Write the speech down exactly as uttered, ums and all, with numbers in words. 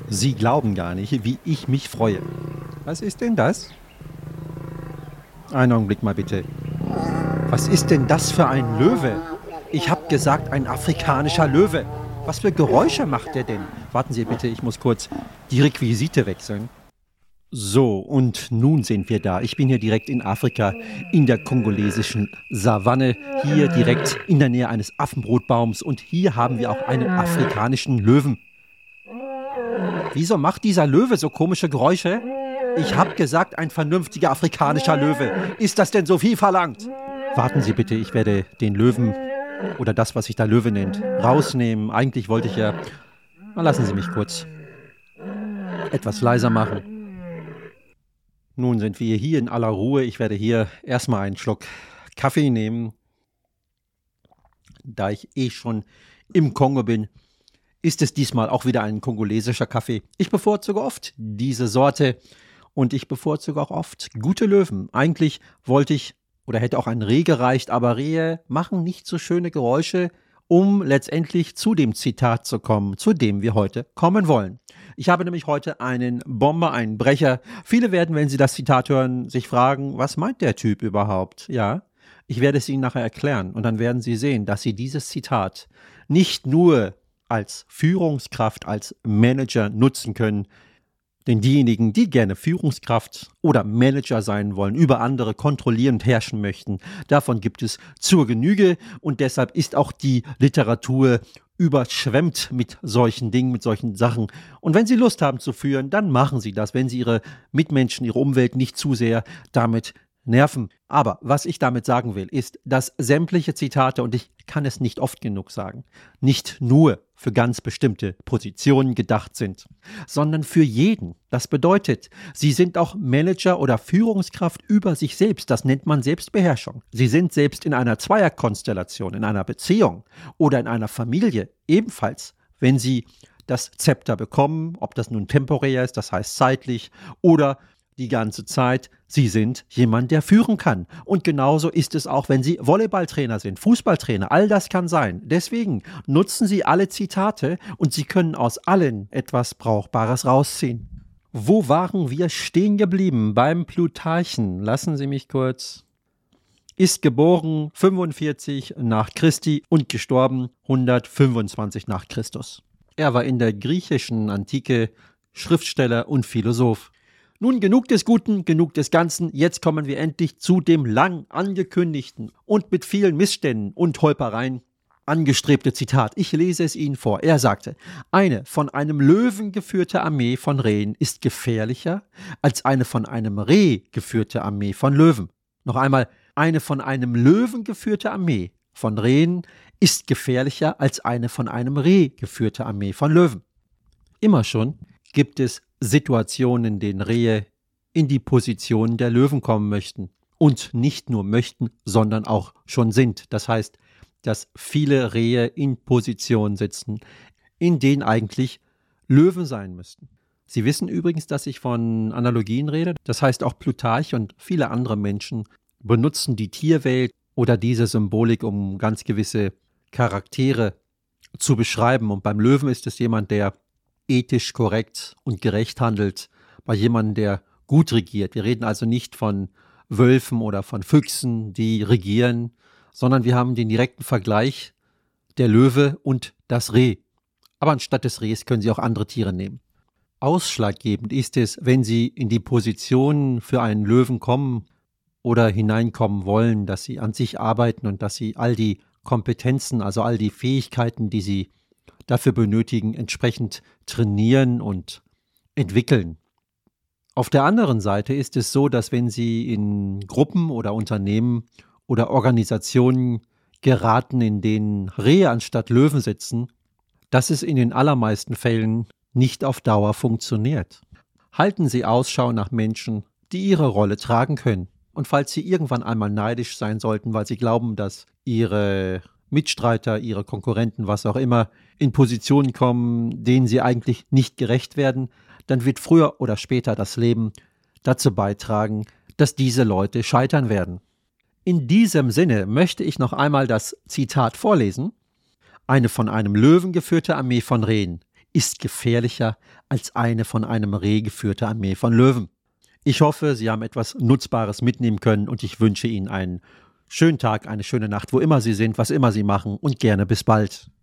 Sie glauben gar nicht, wie ich mich freue. Was ist denn das? Einen Augenblick mal bitte. Was ist denn das für ein Löwe? Ich habe gesagt, ein afrikanischer Löwe. Was für Geräusche macht der denn? Warten Sie bitte, ich muss kurz die Requisite wechseln. So, und nun sind wir da. Ich bin hier direkt in Afrika, in der kongolesischen Savanne, hier direkt in der Nähe eines Affenbrotbaums. Und hier haben wir auch einen afrikanischen Löwen. Wieso macht dieser Löwe so komische Geräusche? Ich habe gesagt, ein vernünftiger afrikanischer Löwe. Ist das denn so viel verlangt? Warten Sie bitte, ich werde den Löwen oder das, was sich da Löwe nennt, rausnehmen. Eigentlich wollte ich ja... Na, lassen Sie mich kurz etwas leiser machen. Nun sind wir hier in aller Ruhe. Ich werde hier erstmal einen Schluck Kaffee nehmen. Da ich eh schon im Kongo bin, ist es diesmal auch wieder ein kongolesischer Kaffee. Ich bevorzuge oft diese Sorte und ich bevorzuge auch oft gute Löwen. Eigentlich wollte ich oder hätte auch ein Reh gereicht, aber Rehe machen nicht so schöne Geräusche, um letztendlich zu dem Zitat zu kommen, zu dem wir heute kommen wollen. Ich habe nämlich heute einen Bomber, einen Brecher. Viele werden, wenn sie das Zitat hören, sich fragen, was meint der Typ überhaupt? Ja, ich werde es Ihnen nachher erklären und dann werden Sie sehen, dass Sie dieses Zitat nicht nur als Führungskraft, als Manager nutzen können, denn diejenigen, die gerne Führungskraft oder Manager sein wollen, über andere kontrollierend herrschen möchten, davon gibt es zur Genüge und deshalb ist auch die Literatur überschwemmt mit solchen Dingen, mit solchen Sachen. Und wenn Sie Lust haben zu führen, dann machen Sie das, wenn Sie Ihre Mitmenschen, Ihre Umwelt nicht zu sehr damit nerven. Aber was ich damit sagen will, ist, dass sämtliche Zitate, und ich kann es nicht oft genug sagen, nicht nur für ganz bestimmte Positionen gedacht sind, sondern für jeden. Das bedeutet, Sie sind auch Manager oder Führungskraft über sich selbst. Das nennt man Selbstbeherrschung. Sie sind selbst in einer Zweierkonstellation, in einer Beziehung oder in einer Familie ebenfalls, wenn Sie das Zepter bekommen, ob das nun temporär ist, das heißt zeitlich, oder die ganze Zeit, Sie sind jemand, der führen kann. Und genauso ist es auch, wenn Sie Volleyballtrainer sind, Fußballtrainer, all das kann sein. Deswegen nutzen Sie alle Zitate und Sie können aus allen etwas Brauchbares rausziehen. Wo waren wir stehen geblieben? Beim Plutarchen. Lassen Sie mich kurz. Ist geboren fünfundvierzig nach Christi und gestorben hundertfünfundzwanzig nach Christus. Er war in der griechischen Antike Schriftsteller und Philosoph. Nun genug des Guten, genug des Ganzen, jetzt kommen wir endlich zu dem lang angekündigten und mit vielen Missständen und Holpereien angestrebte Zitat. Ich lese es Ihnen vor. Er sagte, eine von einem Löwen geführte Armee von Rehen ist gefährlicher als eine von einem Reh geführte Armee von Löwen. Noch einmal, eine von einem Löwen geführte Armee von Rehen ist gefährlicher als eine von einem Reh geführte Armee von Löwen. Immer schon gibt es Situationen, in denen Rehe in die Position der Löwen kommen möchten. Und nicht nur möchten, sondern auch schon sind. Das heißt, dass viele Rehe in Positionen sitzen, in denen eigentlich Löwen sein müssten. Sie wissen übrigens, dass ich von Analogien rede. Das heißt, auch Plutarch und viele andere Menschen benutzen die Tierwelt oder diese Symbolik, um ganz gewisse Charaktere zu beschreiben. Und beim Löwen ist es jemand, der ethisch korrekt und gerecht handelt, bei jemandem, der gut regiert. Wir reden also nicht von Wölfen oder von Füchsen, die regieren, sondern wir haben den direkten Vergleich der Löwe und das Reh. Aber anstatt des Rehs können Sie auch andere Tiere nehmen. Ausschlaggebend ist es, wenn Sie in die Position für einen Löwen kommen oder hineinkommen wollen, dass Sie an sich arbeiten und dass Sie all die Kompetenzen, also all die Fähigkeiten, die Sie dafür benötigen, entsprechend trainieren und entwickeln. Auf der anderen Seite ist es so, dass wenn Sie in Gruppen oder Unternehmen oder Organisationen geraten, in denen Rehe anstatt Löwen sitzen, dass es in den allermeisten Fällen nicht auf Dauer funktioniert. Halten Sie Ausschau nach Menschen, die Ihre Rolle tragen können. Und falls Sie irgendwann einmal neidisch sein sollten, weil Sie glauben, dass Ihre Mitstreiter, Ihre Konkurrenten, was auch immer, in Positionen kommen, denen Sie eigentlich nicht gerecht werden, dann wird früher oder später das Leben dazu beitragen, dass diese Leute scheitern werden. In diesem Sinne möchte ich noch einmal das Zitat vorlesen. Eine von einem Löwen geführte Armee von Rehen ist gefährlicher als eine von einem Reh geführte Armee von Löwen. Ich hoffe, Sie haben etwas Nutzbares mitnehmen können und ich wünsche Ihnen einen schönen Tag, eine schöne Nacht, wo immer Sie sind, was immer Sie machen und gerne bis bald.